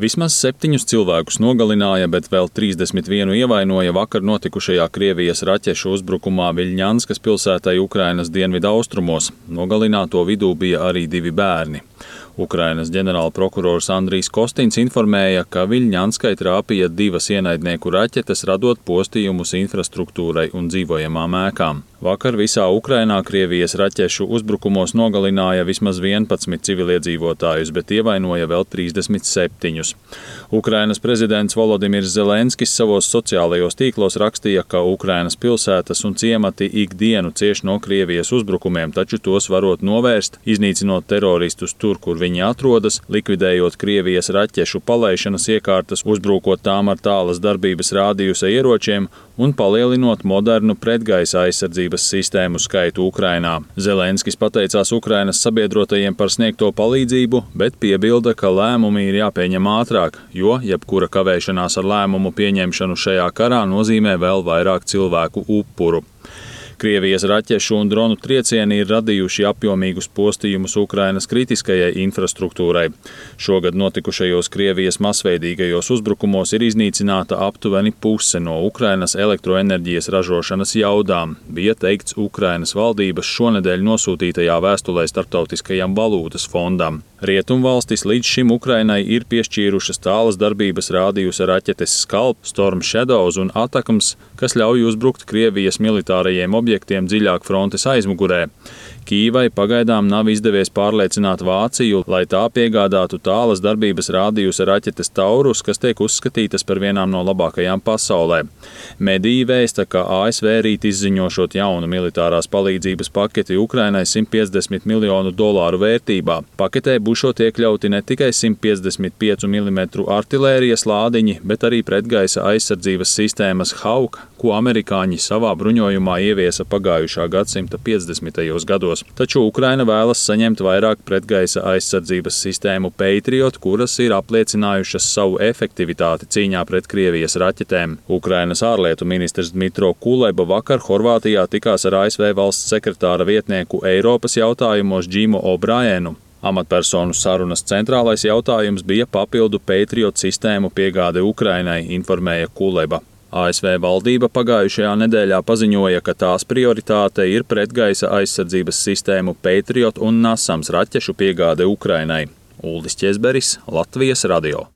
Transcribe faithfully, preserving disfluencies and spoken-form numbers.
Vismaz septiņus cilvēkus nogalināja, bet vēl trīsdesmit vienu ievainoja vakar notikušajā Krievijas raķešu uzbrukumā Viļņanskas pilsētai Ukrainas dienvidaustrumos. Nogalināto vidū bija arī divi bērni. Ukrainas ģenerālprokurors Andrijs Kostins informēja, ka Viļņanskai trāpīja divas ienaidnieku raķetes, radot postījumus infrastruktūrai un dzīvojamām ēkām. Vakar visā Ukrainā Krievijas raķešu uzbrukumos nogalināja vismaz vienpadsmit civiliedzīvotājus, bet ievainoja vēl trīsdesmit septiņus. Ukrainas prezidents Volodimirs Zelenskis savos sociālajos tīklos rakstīja, ka Ukrainas pilsētas un ciemati ikdienu cieš no Krievijas uzbrukumiem, taču tos varot novērst, iznīcinot teroristus tur, kur viņi atrodas, likvidējot Krievijas raķešu palaišanas iekārtas, uzbrukot tām ar tālas darbības rādījusa ieročiem un palielinot modernu pretgaisa aizsardzības sistēmu skaitu Ukrainā. Zelenskis pateicās Ukrainas sabiedrotajiem par sniegto palīdzību, bet piebilda, ka lēmumi ir jāpieņem ātrāk, jo jebkura kavēšanās ar lēmumu pieņemšanu šajā karā nozīmē vēl vairāk cilvēku upuru. Krievijas raķešu un dronu triecieni ir radījuši apjomīgus postījumus Ukrainas kritiskajai infrastruktūrai. Šogad notikušajos Krievijas masveidīgajos uzbrukumos ir iznīcināta aptuveni puse no Ukrainas elektroenerģijas ražošanas jaudām, bija teikts Ukrainas valdības šonedēļ nosūtītajā vēstulē Starptautiskajam valūtas fondam. Rietumvalstis līdz šim Ukrainai ir piešķīrušas tālas darbības rādījusa raķetes Skalp, Storm Shadows un Atakams, kas ļauj uzbrukt Krievijas militārajiem objektiem dziļāk frontes aizmugurē. Kīvai pagaidām nav izdevies pārliecināt Vāciju, lai tā piegādātu tālas darbības rādījusa raķetes Taurus, kas tiek uzskatītas par vienām no labākajām pasaulē. Mediji vēsta, ka A S V rīt izziņošot jaunu militārās palīdzības paketi Ukrainai simt piecdesmit miljonu dolāru vērtībā. Paketē būšot iekļauti ne tikai simt piecdesmit piecu milimetru artilērijas lādiņi, bet arī pretgaisa aizsardzības sistēmas Hawk, ko amerikāņi savā bruņojumā ieviesa pagājušā gadsimta piecdesmitajos gados. Taču Ukraina vēlas saņemt vairāk pretgaisa aizsardzības sistēmu Patriot, kuras ir apliecinājušas savu efektivitāti cīņā pret Krievijas raķetēm. Ukrainas ārlietu ministrs Dmitro Kuleba vakar Horvātijā tikās ar A S V valsts sekretāra vietnieku Eiropas jautājumos Džimu O'Brienu. Amatpersonu sarunas centrālais jautājums bija papildu Patriot sistēmu piegāde Ukrainai, informēja Kuleba. A S V valdība pagājušajā nedēļā paziņoja, ka tās prioritāte ir pretgaisa aizsardzības sistēmu Patriot un NASAMS raķešu piegāde Ukrainai. Uldis Ķezberis, Latvijas radio.